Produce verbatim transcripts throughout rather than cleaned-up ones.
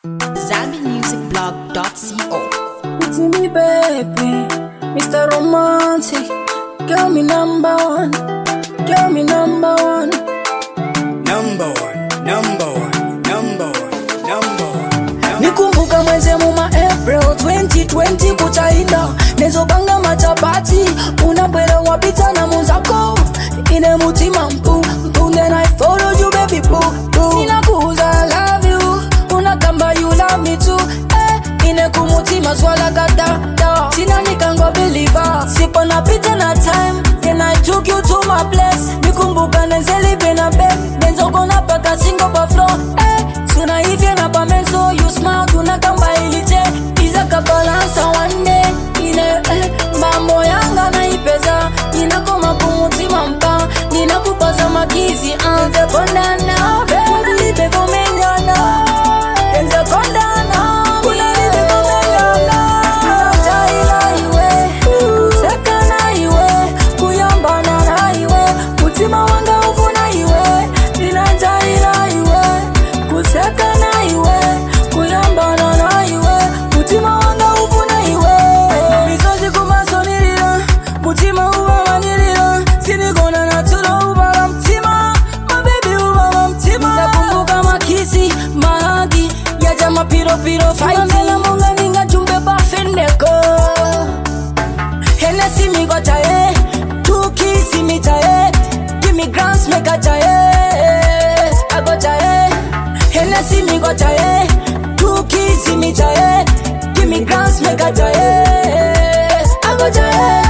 zambi music blog dot co. It's me, baby, Mister Romantic. Girl, me number one. Girl, me number one. Number one, number one, number one, number one. Nikumbuka mwezi muma April twenty twenty kuchainda nezo banga machapati unapwela wapita na muzako ine mutima mpu mpu. Then I followed you, baby, boo boo. Ninakuuza I love you, unakamba you love me too. Eh, ine kumutima swala gada da. Sina nikango believer, sipo napita na time. Then I took you to my place. Nikumbuka nenzeli bena babe, nenzo gona paka singo pa floor. Eh, suna hivyo na pamenso you smile tunakamba ilite. Izaka balansa one day ine eh, mambo yanga na ipeza. Ninakoma kumutima mpa, ninakupaza magizi anze kondana. Kuna libe kumenyana, enza kondana. Kuna libe kumenyana. Jaila iwe, usekana iwe, kuyambana na iwe, mutima wanga ufuna iwe. Nina jaila iwe, kusekana iwe, kuyambana na iwe, mutima wanga ufuna iwe. Misozi kumasonirira, mutima uwa wanirira. Sinigona na tulo uwa mtima, my baby uwa mtima. Nakumbuka makisi, mahagi, yaja mapiro piro fighting. Mambela munga ninga jumbe bafendeko. Hennessy mi got chaye, two keys mi chaye. Give me grants make a chaye, I got chaye. Hennessy mi got chaye, two keys mi chaye. Give me grants make a chaye, I got chaye.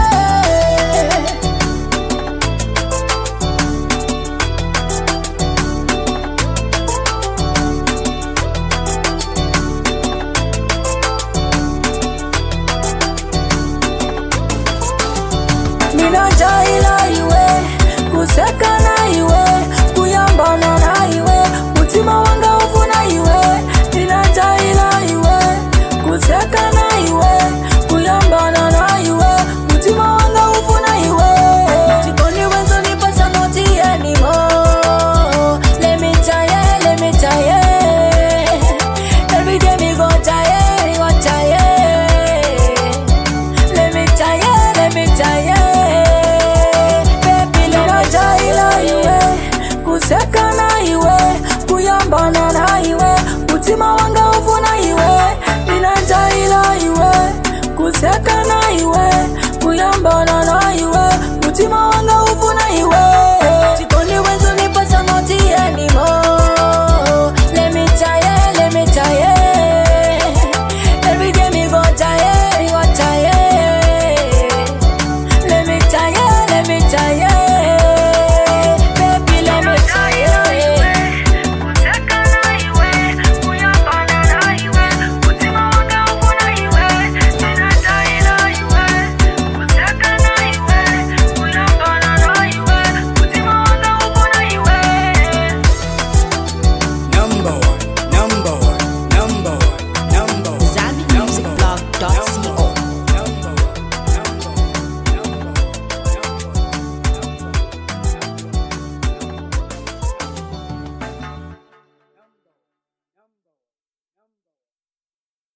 Mina jaila iwe, kuseka na iwe, kuyambana na iwe, mutima wanga ufuna iwe. Mina jaila iwe, kuseka na iwe, kuyambana na iwe, mutima wanga ufuna iwe. Jikoni wenzo nipasa noti anymore. Let me chaye, let me chaye. Every day me go chaye, go chaye. Let me chaye, let me chaye. Kuseka na iwe, kuyambana na iwe, mutima wanga ufuna iwe. Nina jaila iwe, kuseka na iwe, kuyambana na iwe, mutima wanga ufuna iwe.